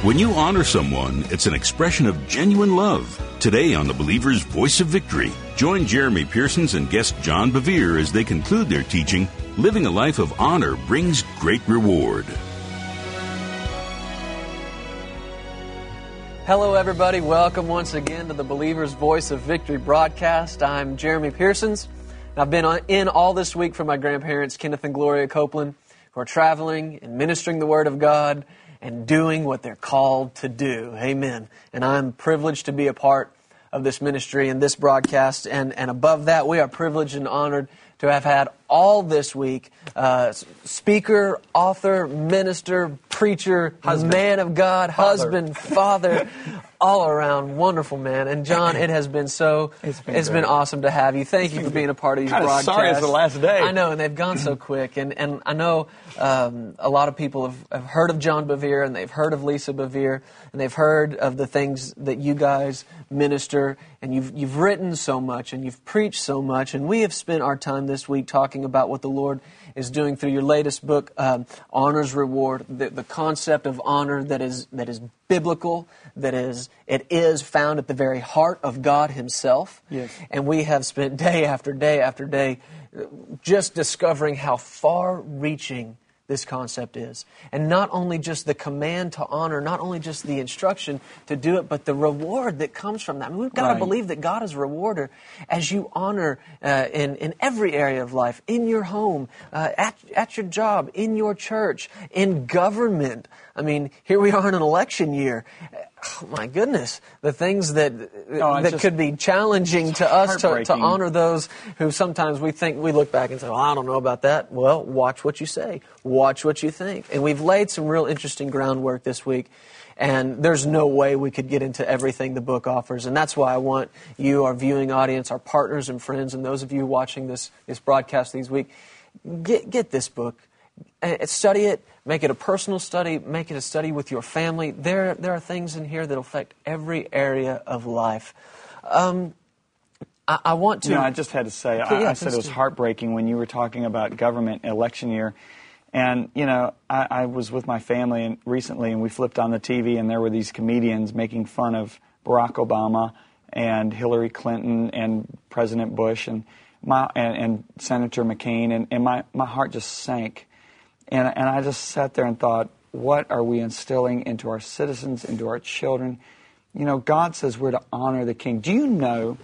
When you honor someone, it's an expression of genuine love. Today on the Believer's Voice of Victory, join Jeremy Pearsons and guest John Bevere as they conclude their teaching, Living a Life of Honor Brings Great Reward. Hello, everybody. Welcome once again to the Believer's Voice of Victory broadcast. I'm Jeremy Pearsons. I've been in all this week for my grandparents, Kenneth and Gloria Copeland, who are traveling and ministering the Word of God and doing what they're called to do. Amen. And I'm privileged to be a part of this ministry and this broadcast. And above that, we are privileged and honored to have had all this week speaker, author, minister, preacher, man of God, husband, father, all around wonderful man. And John, it has been it's been awesome to have you. Thank you for being a part of these broadcasts. Sorry it's the last day. I know, and they've gone so quick. And I know a lot of people have heard of John Bevere, and they've heard of Lisa Bevere, and they've heard of the things that you guys minister, and you've written so much, and you've preached so much, and we have spent our time this week talking about what the Lord is doing through your latest book, Honor's Reward, the concept of honor that is biblical, it is found at the very heart of God Himself. Yes. And we have spent day after day after day just discovering how far-reaching this concept is. And not only just the command to honor, not only just the instruction to do it, but the reward that comes from that. I mean, we've got to believe that God is a rewarder as you honor in every area of life, in your home, at your job, in your church, in government. I mean, here we are in an election year. Oh, my goodness, the things that could be challenging to us to honor those who sometimes we look back and say, well, I don't know about that. Well, watch what you say. Watch what you think. And we've laid some real interesting groundwork this week, and there's no way we could get into everything the book offers. And that's why I want you, our viewing audience, our partners and friends, and those of you watching this broadcast this week, get this book. Study it, make it a personal study, make it a study with your family. There are things in here that affect every area of life. I want to... I just had to say, I said it was heartbreaking when you were talking about government election year. And, I was with my family recently, and we flipped on the TV, and there were these comedians making fun of Barack Obama and Hillary Clinton and President Bush and Senator McCain, and my heart just sank. And I just sat there and thought, what are we instilling into our citizens, into our children? God says we're to honor the King. Do you know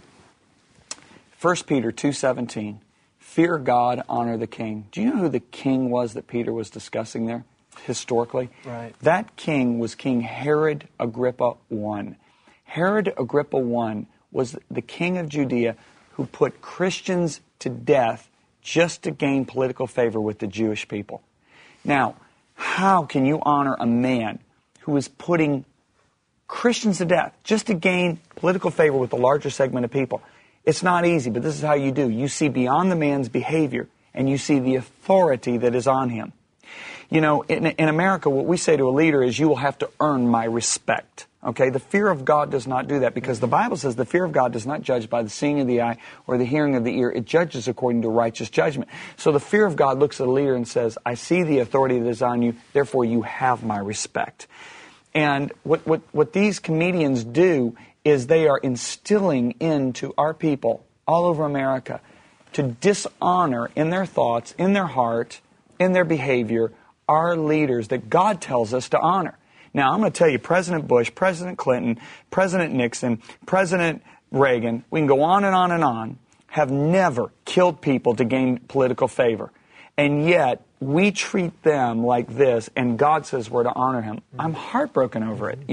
1 Peter 2:17, fear God, honor the King. Do you know who the king was that Peter was discussing there historically? Right. That king was King Herod Agrippa I. Herod Agrippa I was the king of Judea who put Christians to death just to gain political favor with the Jewish people. Now, how can you honor a man who is putting Christians to death just to gain political favor with the larger segment of people? It's not easy, but this is how you do. You see beyond the man's behavior, and you see the authority that is on him. In America, what we say to a leader is, you will have to earn my respect. Okay, the fear of God does not do that, because the Bible says the fear of God does not judge by the seeing of the eye or the hearing of the ear. It judges according to righteous judgment. So the fear of God looks at a leader and says, I see the authority that is on you, therefore you have my respect. And what these comedians do is they are instilling into our people all over America to dishonor in their thoughts, in their heart, in their behavior, our leaders that God tells us to honor. Now, I'm going to tell you, President Bush, President Clinton, President Nixon, President Reagan, we can go on and on and on, have never killed people to gain political favor. And yet, we treat them like this, and God says we're to honor him. I'm heartbroken over it,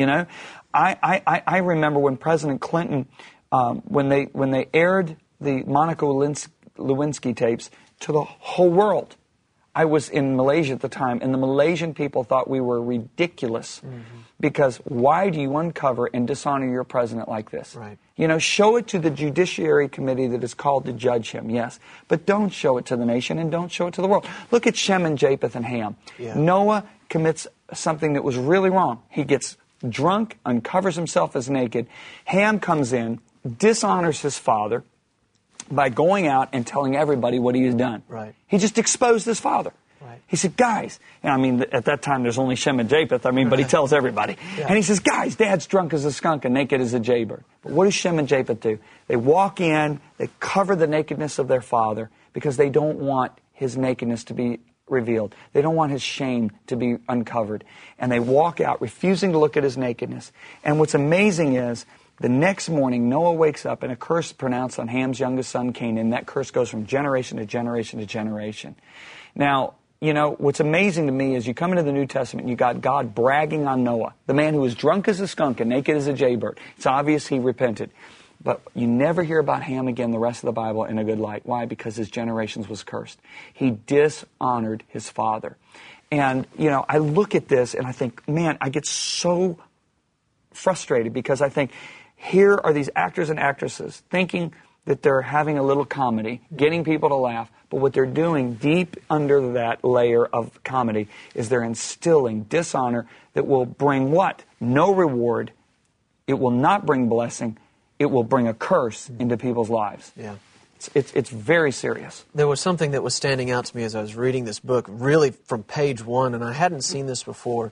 I remember when President Clinton, when they aired the Monica Lewinsky tapes to the whole world. I was in Malaysia at the time, and the Malaysian people thought we were ridiculous. Because why do you uncover and dishonor your president like this? Right. Show it to the Judiciary Committee that is called to judge him, yes. But don't show it to the nation, and don't show it to the world. Look at Shem and Japheth and Ham. Yeah. Noah commits something that was really wrong. He gets drunk, uncovers himself as naked. Ham comes in, dishonors his father by going out and telling everybody what he has done. Right. He just exposed his father. Right. He said, guys, and I mean, at that time there's only Shem and Japheth, but he tells everybody. Yeah. And he says, guys, Dad's drunk as a skunk and naked as a jaybird. But what does Shem and Japheth do? They walk in, they cover the nakedness of their father because they don't want his nakedness to be revealed. They don't want his shame to be uncovered. And they walk out, refusing to look at his nakedness. And what's amazing is, the next morning, Noah wakes up and a curse pronounced on Ham's youngest son, Canaan. That curse goes from generation to generation to generation. Now, you know, what's amazing to me is you come into the New Testament and you got God bragging on Noah, the man who was drunk as a skunk and naked as a jaybird. It's obvious he repented. But you never hear about Ham again the rest of the Bible in a good light. Why? Because his generations was cursed. He dishonored his father. And, you know, I look at this and I think, man, I get so frustrated because I think here are these actors and actresses thinking that they're having a little comedy, getting people to laugh, but what they're doing deep under that layer of comedy is they're instilling dishonor that will bring what? No reward. It will not bring blessing. It will bring a curse into people's lives. Yeah. It's very serious. There was something that was standing out to me as I was reading this book, really from page one, and I hadn't seen this before.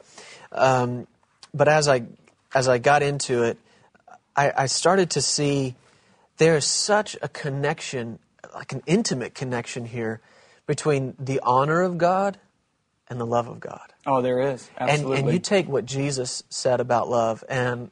But as I got into it, I started to see there is such a connection, like an intimate connection here, between the honor of God and the love of God. Oh, there is. Absolutely. And you take what Jesus said about love, and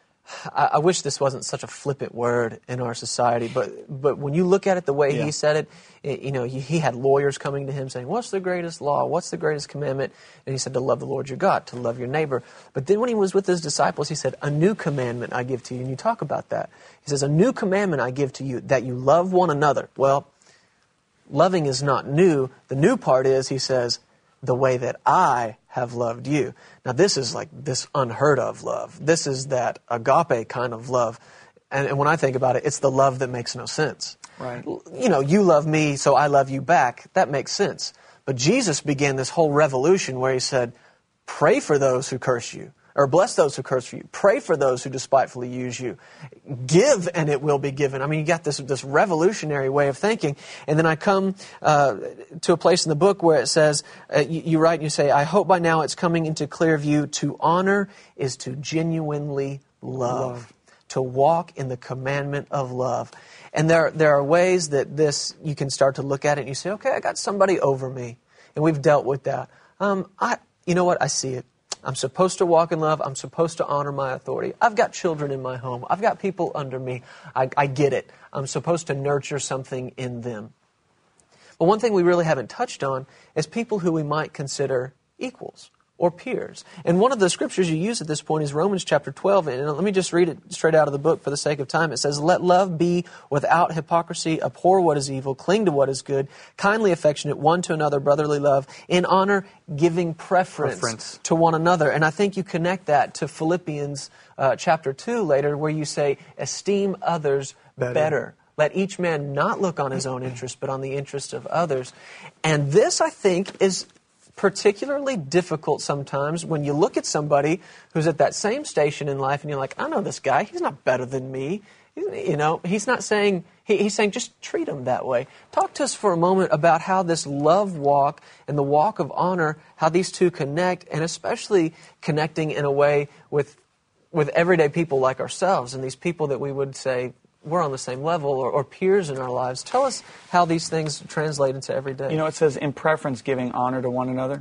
I wish this wasn't such a flippant word in our society, but when you look at it the way he said it, you know, he had lawyers coming to him saying, what's the greatest law? What's the greatest commandment? And he said, to love the Lord your God, to love your neighbor. But then when he was with his disciples, he said, a new commandment I give to you. And you talk about that. He says, a new commandment I give to you, that you love one another. Well, loving is not new. The new part is, he says, the way that I have loved you. Now, this is like this unheard of love. This is that agape kind of love. And when I think about it, it's the love that makes no sense. Right. You know, you love me, so I love you back. That makes sense. But Jesus began this whole revolution where he said, pray for those who curse you, or bless those who curse you. Pray for those who despitefully use you. Give, and it will be given. I mean, you got this revolutionary way of thinking. And then I come to a place in the book where it says, you write and you say, I hope by now it's coming into clear view, to honor is to genuinely love. To walk in the commandment of love. And there are ways that this, you can start to look at it and you say, okay, I got somebody over me. And we've dealt with that. You know what? I see it. I'm supposed to walk in love. I'm supposed to honor my authority. I've got children in my home. I've got people under me. I get it. I'm supposed to nurture something in them. But one thing we really haven't touched on is people who we might consider equals or peers. And one of the scriptures you use at this point is Romans chapter 12. And let me just read it straight out of the book for the sake of time. It says, let love be without hypocrisy, abhor what is evil, cling to what is good, kindly affectionate one to another, brotherly love, in honor, giving preference to one another. And I think you connect that to Philippians chapter 2 later, where you say, esteem others better. Let each man not look on his own interest, but on the interest of others. And this, I think, is particularly difficult sometimes when you look at somebody who's at that same station in life and you're like, I know this guy, he's not better than me. You know, he's not saying, he's saying just treat him that way. Talk to us for a moment about how this love walk and the walk of honor, how these two connect, and especially connecting in a way with everyday people like ourselves and these people that we would say we're on the same level or peers in our lives. Tell us how these things translate into everyday. You know, it says in preference giving honor to one another.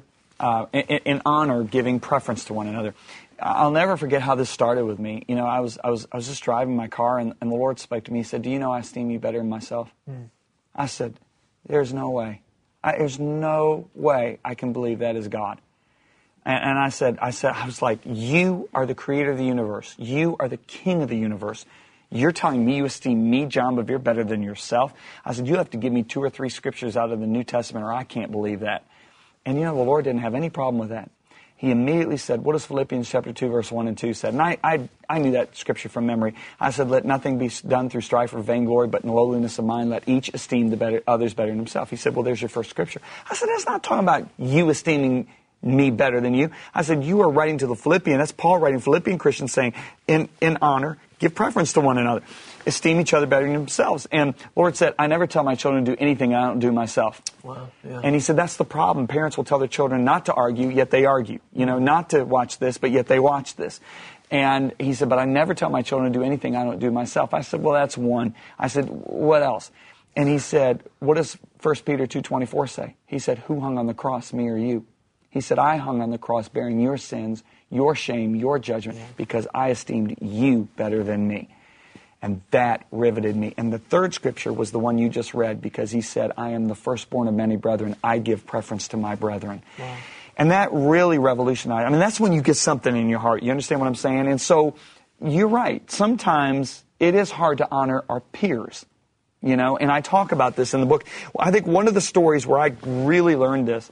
In honor giving preference to one another. I'll never forget how this started with me. You know, I was just driving my car and the Lord spoke to me. He said, do you know I esteem you better than myself? I said, there's no way. There's no way I can believe that is God. And I was like, you are the creator of the universe. You are the king of the universe. You're telling me you esteem me, John Bevere, better than yourself? I said, you have to give me 2 or 3 scriptures out of the New Testament or I can't believe that. And you know, the Lord didn't have any problem with that. He immediately said, what does Philippians chapter 2, verse 1 and 2 said? And I knew that scripture from memory. I said, let nothing be done through strife or vainglory, but in lowliness of mind, let each esteem others better than himself. He said, well, there's your first scripture. I said, that's not talking about you esteeming me better than you. I said, you are writing to the Philippians. That's Paul writing Philippian Christians saying, in honor, give preference to one another. Esteem each other better than themselves. And the Lord said, I never tell my children to do anything I don't do myself. Wow. Yeah. And he said, that's the problem. Parents will tell their children not to argue, yet they argue. You know, not to watch this, but yet they watch this. And he said, but I never tell my children to do anything I don't do myself. I said, well, that's one. I said, what else? And he said, what does 1 Peter 2:24 say? He said, who hung on the cross, me or you? He said, I hung on the cross bearing your sins, your shame, your judgment, because I esteemed you better than me. And that riveted me. And the third scripture was the one you just read, because he said, I am the firstborn of many brethren. I give preference to my brethren. Wow. And that really revolutionized. I mean, that's when you get something in your heart. You understand what I'm saying? And so you're right. Sometimes it is hard to honor our peers, you know, and I talk about this in the book. I think one of the stories where I really learned this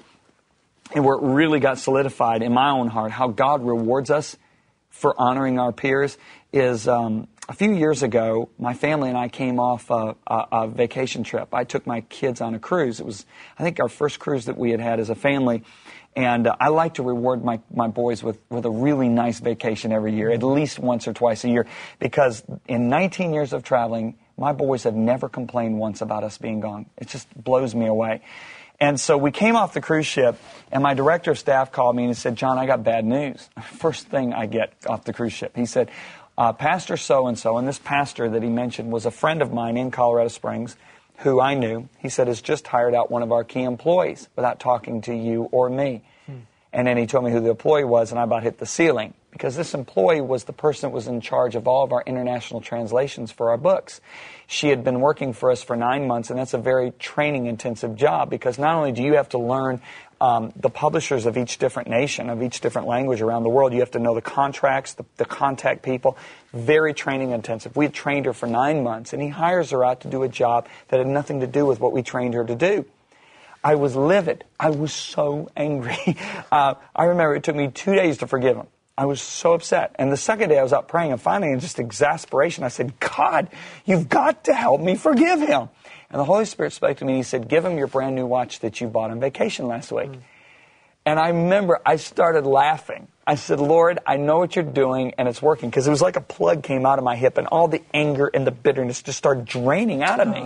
and where it really got solidified in my own heart, how God rewards us for honoring our peers, is a few years ago, my family and I came off a vacation trip. I took my kids on a cruise. It was, I think, our first cruise that we had as a family. And I like to reward my boys with a really nice vacation every year, at least once or twice a year. Because in 19 years of traveling, my boys have never complained once about us being gone. It just blows me away. And so we came off the cruise ship, and my director of staff called me and said, John, I got bad news. First thing I get off the cruise ship. He said, Pastor so-and-so, and this pastor that he mentioned was a friend of mine in Colorado Springs who I knew. He said, has just hired out one of our key employees without talking to you or me. And then he told me who the employee was, and I about hit the ceiling, because this employee was the person that was in charge of all of our international translations for our books. She had been working for us for 9 months, and that's a very training-intensive job, because not only do you have to learn the publishers of each different nation, of each different language around the world, you have to know the contracts, the contact people. Very training-intensive. We had trained her for 9 months, and he hires her out to do a job that had nothing to do with what we trained her to do. I was livid. I was so angry. I remember it took me 2 days to forgive him. I was so upset. And the second day I was out praying, and finally in just exasperation, I said, God, you've got to help me forgive him. And the Holy Spirit spoke to me, and he said, give him your brand new watch that you bought on vacation last week. And I remember I started laughing. I said, Lord, I know what you're doing, and it's working. Because it was like a plug came out of my hip, and all the anger and the bitterness just started draining out of me.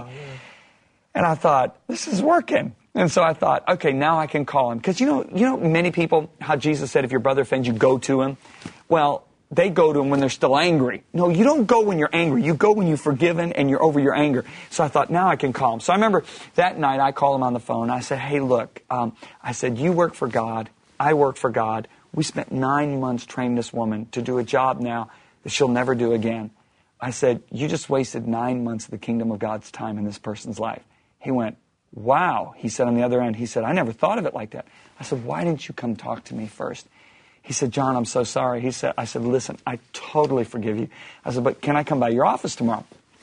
And I thought, this is working. And so I thought, okay, now I can call him. Because you know, many people, how Jesus said, if your brother offends you, go to him. Well, they go to him when they're still angry. No, you don't go when you're angry. You go when you've forgiven and you're over your anger. So I thought, now I can call him. So I remember that night I called him on the phone. I said, hey, look, I said, you work for God. I work for God. We spent 9 months training this woman to do a job now that she'll never do again. I said, you just wasted 9 months of the kingdom of God's time in this person's life. He went, wow. He said on the other end, he said, I never thought of it like that. I said, why didn't you come talk to me first? He said, John, I'm so sorry. I said, listen, I totally forgive you. I said, but can I come by your office tomorrow?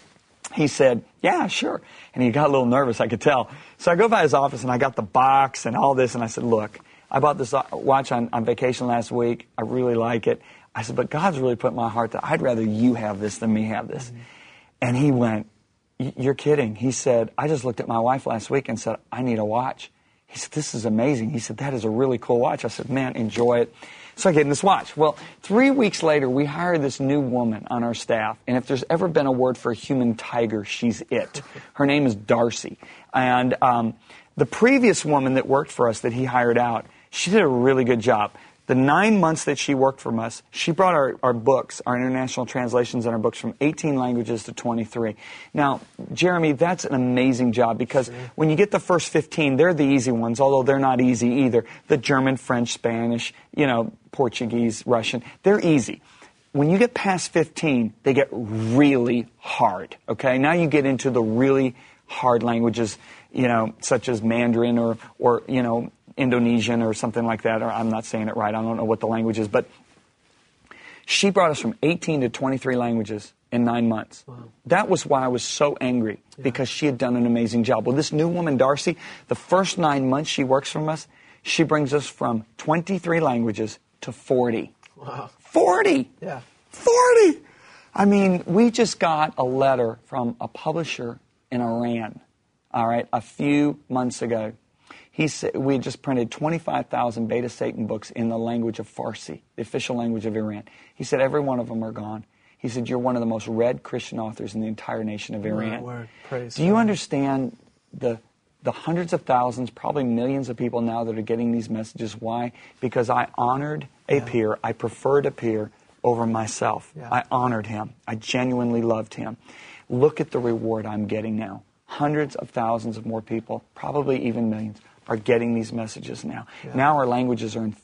He said, yeah, sure. And he got a little nervous, I could tell. So I go by his office, and I got the box and all this, and I said, look, I bought this watch on vacation last week. I really like it. I said, but God's really put in my heart that I'd rather you have this than me have this. And he went, you're kidding. He said, I just looked at my wife last week and said, I need a watch. He said, this is amazing. He said, that is a really cool watch. I said, man, enjoy it. So I gave him this watch. Well, 3 weeks later, we hired this new woman on our staff. And if there's ever been a word for a human tiger, she's it. Her name is Darcy. And the previous woman that worked for us that he hired out, she did a really good job. The 9 months that she worked for us, she brought our books, our international translations and our books from 18 languages to 23. Now, Jeremy, that's an amazing job, because when you get the first 15, they're the easy ones, although they're not easy either. The German, French, Spanish, Portuguese, Russian, they're easy. When you get past 15, they get really hard, okay? Now you get into the really hard languages, such as Mandarin or Indonesian or something like that, or I'm not saying it right, I don't know what the language is, but she brought us from 18 to 23 languages in 9 months. Wow. That was why I was so angry, because she had done an amazing job. Well, this new woman, Darcy, the first 9 months she works from us, she brings us from 23 languages to 40. Wow. 40! Yeah. 40! I mean, we just got a letter from a publisher in Iran, all right, a few months ago. He said we had just printed 25,000 Beta Satan books in the language of Farsi, the official language of Iran. He said every one of them are gone. He said you're one of the most read Christian authors in the entire nation of Iran. Word. Praise Do you God. understand the hundreds of thousands, probably millions of people now that are getting these messages? Why? Because I honored a peer. I preferred a peer over myself. Yeah. I honored him. I genuinely loved him. Look at the reward I'm getting now. Hundreds of thousands of more people, probably even millions, are getting these messages now. Yeah. Now our languages are in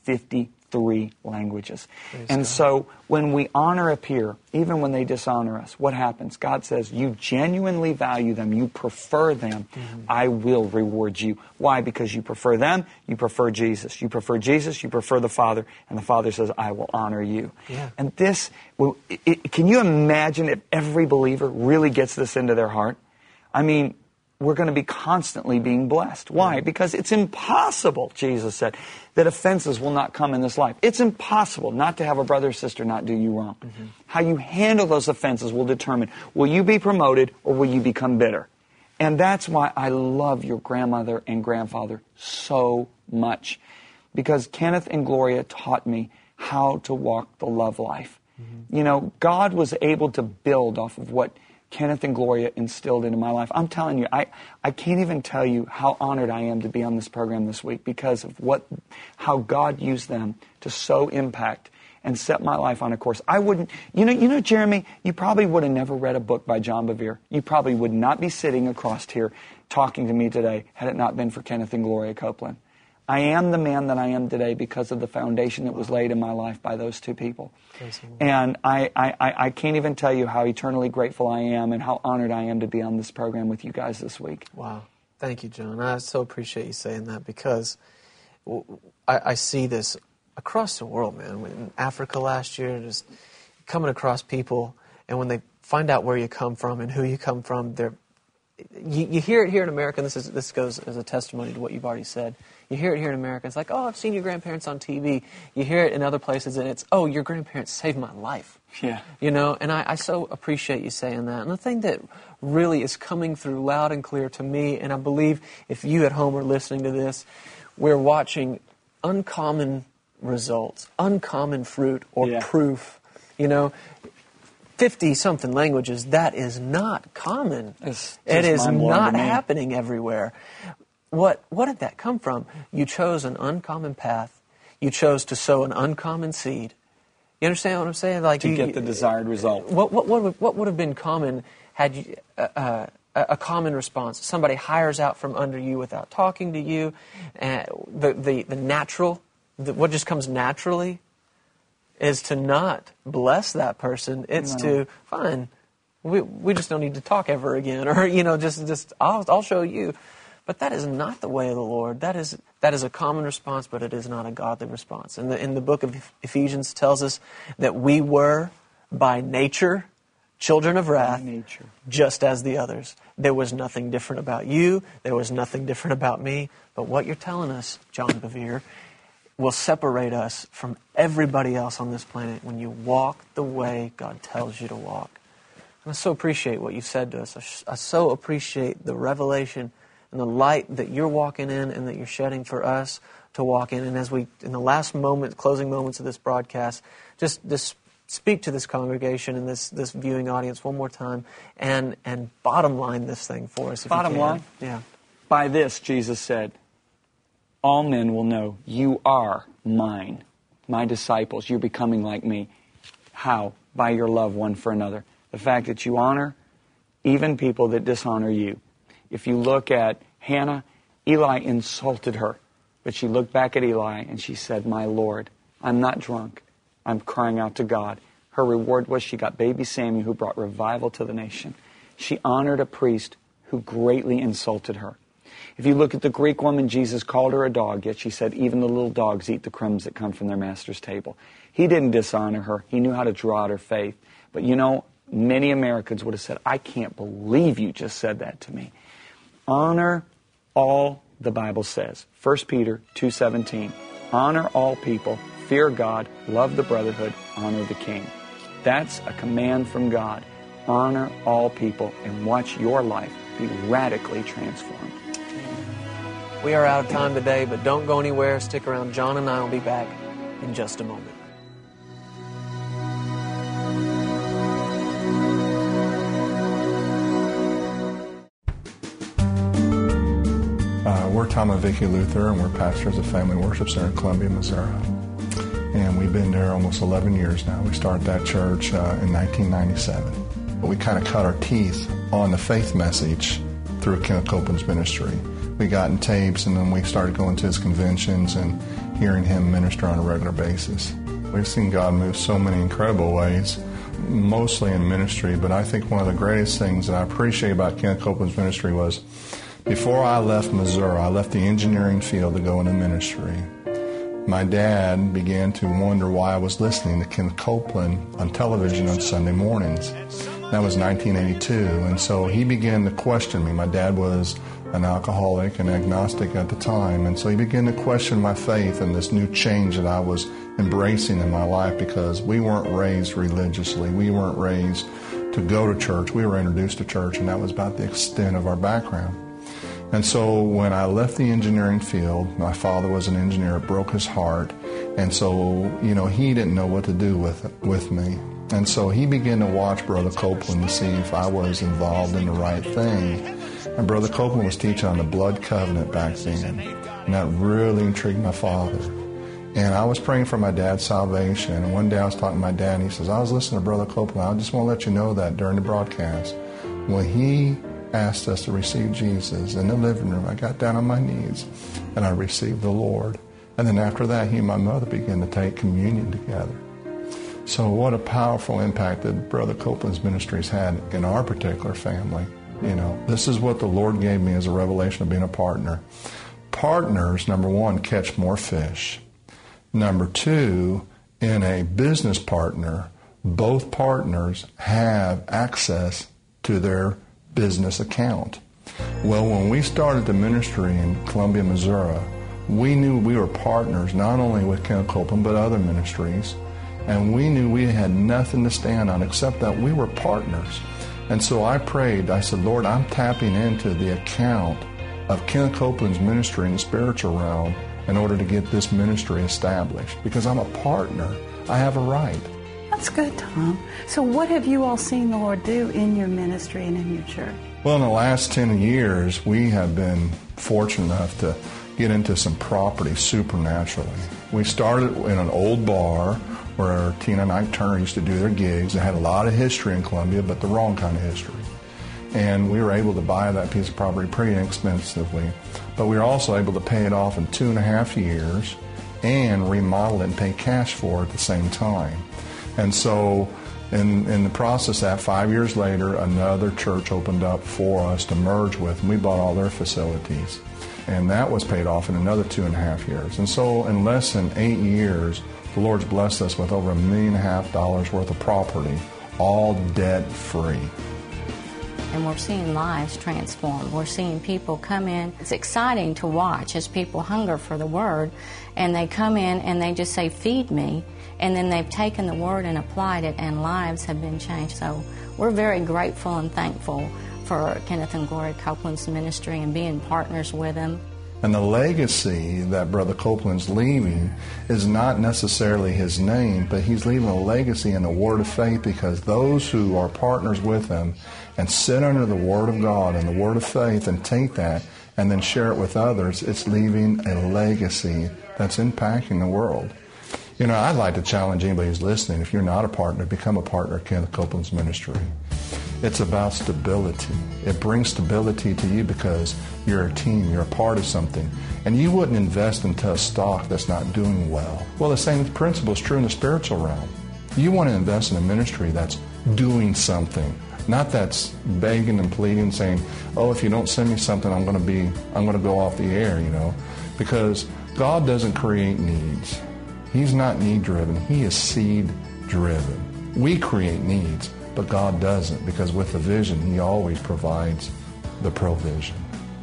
53 languages. Praise And God. so when we honor a peer, even when they dishonor us, what happens? God says, you genuinely value them, you prefer them, I will reward you. Why? Because you prefer them, you prefer Jesus. You prefer Jesus, you prefer the Father, and the Father says, I will honor you. Yeah. And this, can you imagine if every believer really gets this into their heart? I mean, we're going to be constantly being blessed. Why? Because it's impossible, Jesus said, that offenses will not come in this life. It's impossible not to have a brother or sister not do you wrong. How you handle those offenses will determine, will you be promoted or will you become bitter? And that's why I love your grandmother and grandfather so much. Because Kenneth and Gloria taught me how to walk the love life. You know, God was able to build off of what Kenneth and Gloria instilled into my life. I'm telling you, I can't even tell you how honored I am to be on this program this week because of how God used them to so impact and set my life on a course. I wouldn't, you know, Jeremy, you probably would have never read a book by John Bevere. You probably would not be sitting across here talking to me today had it not been for Kenneth and Gloria Copeland. I am the man that I am today because of the foundation that was laid in my life by those two people. And I can't even tell you how eternally grateful I am and how honored I am to be on this program with you guys this week. Wow. Thank you, John. I so appreciate you saying that because I see this across the world, man. In Africa last year, just coming across people, and when they find out where you come from and who you come from, you hear it here in America, and this goes as a testimony to what you've already said. You hear it here in America, it's like, oh, I've seen your grandparents on TV. You hear it in other places, and it's, oh, your grandparents saved my life. Yeah. You know, and I so appreciate you saying that. And the thing that really is coming through loud and clear to me, and I believe if you at home are listening to this, we're watching uncommon results, uncommon fruit or proof. You know, 50-something languages, that is not common. It is not happening everywhere. What did that come from? You chose an uncommon path. You chose to sow an uncommon seed. You understand what I'm saying? Like to get the desired result. What would have been common had you a common response? Somebody hires out from under you without talking to you. The natural, what just comes naturally, is to not bless that person. It's to fine. We just don't need to talk ever again, or just I'll show you. But that is not the way of the Lord. That is a common response, but it is not a godly response. And in the book of Ephesians tells us that we were by nature children of wrath, just as the others. There was nothing different about you. There was nothing different about me. But what you're telling us, John Bevere, will separate us from everybody else on this planet when you walk the way God tells you to walk. And I so appreciate what you said to us. I so appreciate the revelation and the light that you're walking in and that you're shedding for us to walk in. And as we, in the last moment, closing moments of this broadcast, just speak to this congregation and this viewing audience one more time and bottom line this thing for us. If Bottom you can. line? Yeah. By this, Jesus said, all men will know you are mine, my disciples. You're becoming like me. How? By your love one for another. The fact that you honor even people that dishonor you. If you look at Hannah, Eli insulted her, but she looked back at Eli and she said, my Lord, I'm not drunk. I'm crying out to God. Her reward was she got baby Samuel, who brought revival to the nation. She honored a priest who greatly insulted her. If you look at the Greek woman, Jesus called her a dog, yet she said, even the little dogs eat the crumbs that come from their master's table. He didn't dishonor her. He knew how to draw out her faith. But many Americans would have said, I can't believe you just said that to me. Honor all, the Bible says. 1 Peter 2:17. Honor all people, fear God, love the brotherhood, honor the king. That's a command from God. Honor all people and watch your life be radically transformed. We are out of time today, but don't go anywhere. Stick around. John and I will be back in just a moment. We're Tom and Vicki Luther, and we're pastors of Family Worship Center in Columbia, Missouri. And we've been there almost 11 years now. We started that church in 1997. We kind of cut our teeth on the faith message through Kenneth Copeland's ministry. We got in tapes, and then we started going to his conventions and hearing him minister on a regular basis. We've seen God move so many incredible ways, mostly in ministry, but I think one of the greatest things that I appreciate about Kenneth Copeland's ministry was before I left Missouri, I left the engineering field to go into ministry. My dad began to wonder why I was listening to Kenneth Copeland on television on Sunday mornings. That was 1982, and so he began to question me. My dad was an alcoholic and agnostic at the time, and so he began to question my faith and this new change that I was embracing in my life, because we weren't raised religiously. We weren't raised to go to church. We were introduced to church, and that was about the extent of our background. And so when I left the engineering field, my father was an engineer, it broke his heart. And so, he didn't know what to do with me. And so he began to watch Brother Copeland to see if I was involved in the right thing. And Brother Copeland was teaching on the blood covenant back then. And that really intrigued my father. And I was praying for my dad's salvation. And one day I was talking to my dad, and he says, I was listening to Brother Copeland. I just want to let you know that during the broadcast, when he asked us to receive Jesus in the living room, I got down on my knees and I received the Lord. And then after that, he and my mother began to take communion together. So what a powerful impact that Brother Copeland's ministries had in our particular family. This is what the Lord gave me as a revelation of being a partner. Partners, number one, catch more fish. Number two, in a business partner, both partners have access to their business account. Well, when we started the ministry in Columbia, Missouri, we knew we were partners not only with Kenneth Copeland but other ministries, and we knew we had nothing to stand on except that we were partners. And so I prayed, I said, Lord, I'm tapping into the account of Kenneth Copeland's ministry in the spiritual realm in order to get this ministry established, because I'm a partner. I have a right. That's good, Tom. So what have you all seen the Lord do in your ministry and in your church? Well, in the last 10 years, we have been fortunate enough to get into some property supernaturally. We started in an old bar where Tina and Ike Turner used to do their gigs. It had a lot of history in Columbia, but the wrong kind of history. And we were able to buy that piece of property pretty inexpensively. But we were also able to pay it off in 2.5 years and remodel it and pay cash for it at the same time. And so in the process of that, 5 years later, another church opened up for us to merge with, and we bought all their facilities. And that was paid off in another 2.5 years. And so in less than 8 years, the Lord's blessed us with over $1.5 million worth of property, all debt-free. And we're seeing lives transformed. We're seeing people come in. It's exciting to watch as people hunger for the Word, and they come in and they just say, feed me. And then they've taken the Word and applied it, and lives have been changed. So we're very grateful and thankful for Kenneth and Gloria Copeland's ministry and being partners with them. And the legacy that Brother Copeland's leaving is not necessarily his name, but he's leaving a legacy in the Word of faith, because those who are partners with him and sit under the Word of God and the Word of faith and take that and then share it with others, it's leaving a legacy that's impacting the world. I'd like to challenge anybody who's listening, if you're not a partner, become a partner of Kenneth Copeland's ministry. It's about stability. It brings stability to you because you're a team, you're a part of something. And you wouldn't invest into a stock that's not doing well. Well, the same principle is true in the spiritual realm. You want to invest in a ministry that's doing something, not that's begging and pleading, saying, oh, if you don't send me something, I'm going to go off the air, because God doesn't create needs. He's not need-driven. He is seed-driven. We create needs, but God doesn't, because with the vision, He always provides the provision.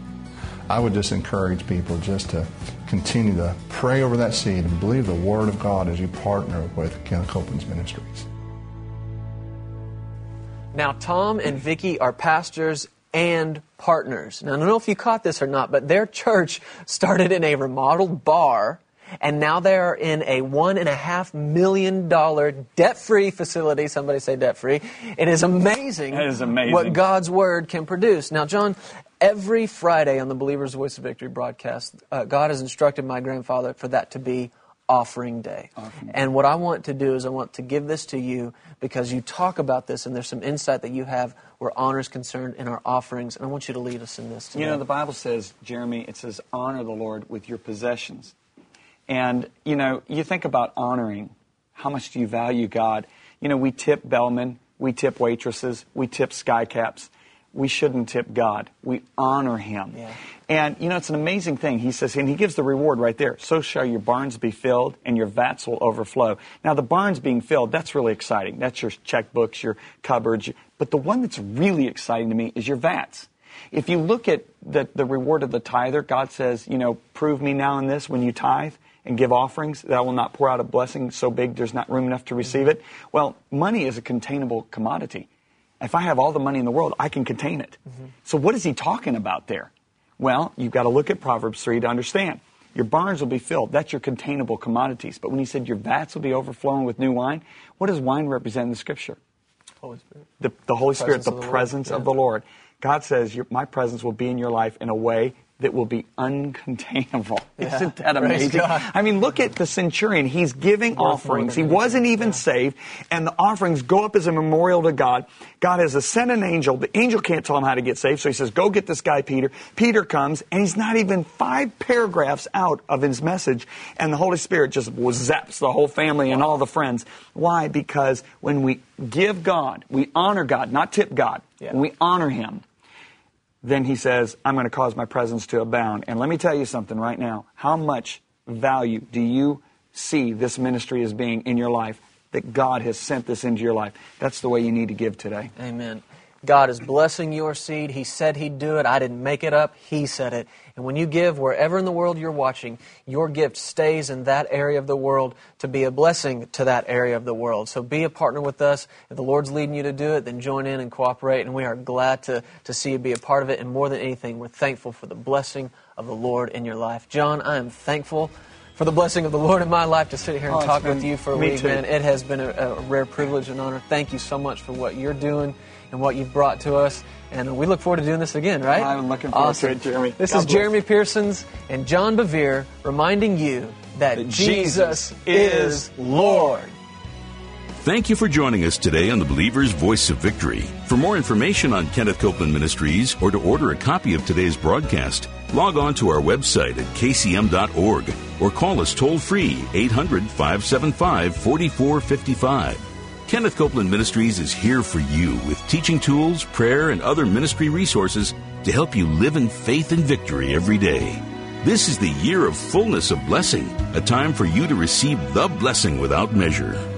I would just encourage people just to continue to pray over that seed and believe the Word of God as you partner with Kenneth Copeland's ministries. Now, Tom and Vicki are pastors and partners. Now, I don't know if you caught this or not, but their church started in a remodeled bar, and now they're in a $1.5 million debt-free facility. Somebody say debt-free. It is amazing. That is amazing. What God's Word can produce. Now, John, every Friday on the Believer's Voice of Victory broadcast, God has instructed my grandfather for that to be Offering Day. And what I want to do is I want to give this to you because you talk about this and there's some insight that you have where honor is concerned in our offerings. And I want you to lead us in this today. You know, the Bible says, Jeremy, it says, honor the Lord with your possessions. And, you know, you think about honoring. How much do you value God? You know, we tip bellmen, we tip waitresses, we tip skycaps. We shouldn't tip God. We honor Him. Yeah. And, you know, it's an amazing thing. He says, and He gives the reward right there. So shall your barns be filled and your vats will overflow. Now, the barns being filled, that's really exciting. That's your checkbooks, your cupboards. But the one that's really exciting to me is your vats. If you look at the reward of the tither, God says, you know, prove me now in this when you tithe and give offerings, that I will not pour out a blessing so big there's not room enough to receive it. Well, money is a containable commodity. If I have all the money in the world, I can contain it. So what is he talking about there? Well, you've got to look at Proverbs 3 to understand. Your barns will be filled. That's your containable commodities. But when he said your vats will be overflowing with new wine, what does wine represent in the Scripture? Holy Spirit. The Holy Spirit, the presence of the Lord. God says, my presence will be in your life in a way that will be uncontainable. Yeah. Isn't that amazing? I mean, look at the centurion. He's giving offerings. He wasn't even saved, and the offerings go up as a memorial to God. God has sent an angel. The angel can't tell him how to get saved, so he says, go get this guy, Peter. Peter comes, and he's not even 5 paragraphs out of his message, and the Holy Spirit just zaps the whole family and all the friends. Why? Because when we give God, we honor God, not tip God. Yeah. When we honor Him, then he says, I'm going to cause my presence to abound. And let me tell you something right now. How much value do you see this ministry as being in your life, that God has sent this into your life? That's the way you need to give today. Amen. God is blessing your seed. He said He'd do it. I didn't make it up. He said it. And when you give, wherever in the world you're watching, your gift stays in that area of the world to be a blessing to that area of the world. So be a partner with us. If the Lord's leading you to do it, then join in and cooperate. And we are glad to see you be a part of it. And more than anything, we're thankful for the blessing of the Lord in your life. John, I am thankful for the blessing of the Lord in my life to sit here and talk with you for a week, man. It has been a rare privilege and honor. Thank you so much for what you're doing and what you've brought to us. And we look forward to doing this again, right? I'm looking forward to it, Jeremy. This is Jeremy Pearsons and John Bevere reminding you that Jesus is Lord. Thank you for joining us today on the Believer's Voice of Victory. For more information on Kenneth Copeland Ministries or to order a copy of today's broadcast, log on to our website at kcm.org or call us toll-free 800-575-4455. Kenneth Copeland Ministries is here for you with teaching tools, prayer, and other ministry resources to help you live in faith and victory every day. This is the year of fullness of blessing, a time for you to receive the blessing without measure.